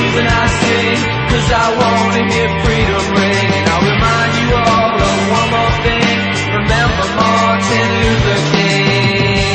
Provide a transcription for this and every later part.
reason I sing, 'cause I wanna hear freedom ring. And I'll remind you all of one more thing. Remember Martin Luther King.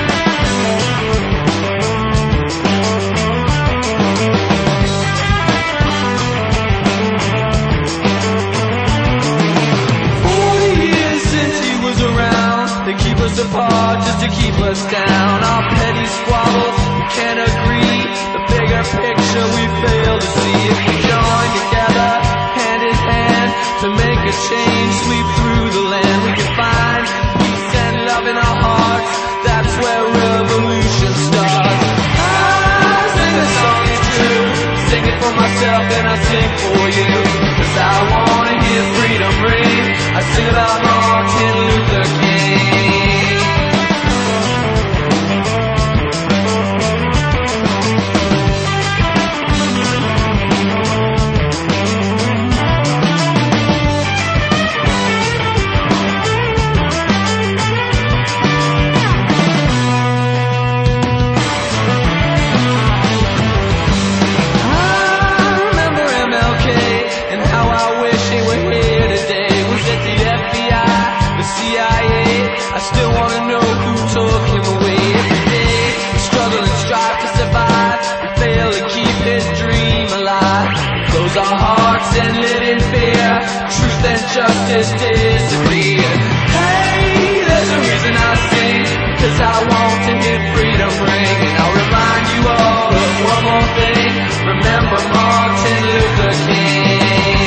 40 years since he was around, they keep us apart just to keep us down. Our petty squabbles, we can't agree. The bigger picture we fail to see. If we join together, hand in hand, to make a change sweep through the land, we can find peace and love in our hearts. That's where revolution starts. I sing a song, it's true. Sing it for myself and I sing for you, 'cause I wanna hear freedom ring. I sing about Martin Luther King. I still wanna know who took him away. Every day we struggle and strive to survive. We fail to keep his dream alive. We close our hearts and live in fear. Truth and justice disappear. Hey, there's a reason I sing, 'cause I want to hear freedom ring. And I'll remind you all of one more thing. Remember Martin Luther King.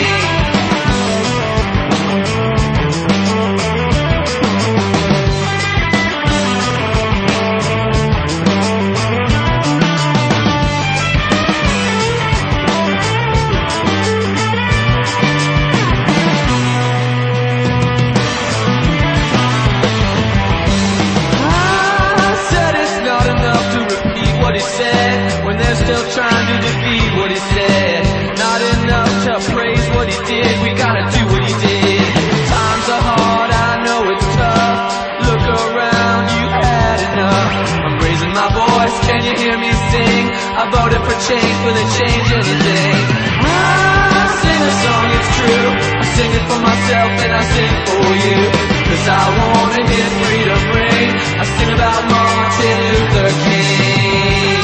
When they're still trying to defeat what he said, not enough to praise what he did. We gotta do what he did. Times are hard, I know it's tough. Look around, you had enough. I'm raising my voice, can you hear me sing? I voted for change, will it change anything? I sing a song, it's true. I sing it for myself and I sing for you, 'cause I wanna hear freedom ring. I sing about Martin Luther King.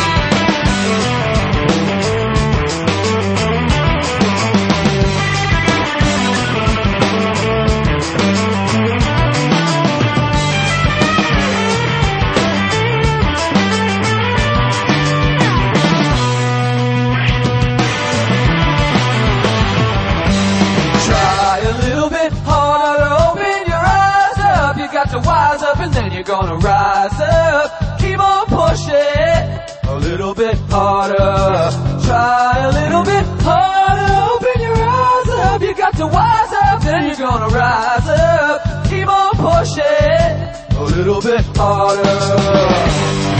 To wise up and then you're gonna rise up. Keep on pushing a little bit harder. Try a little bit harder. Open your eyes up. You got to wise up, then you're gonna rise up. Keep on pushing a little bit harder.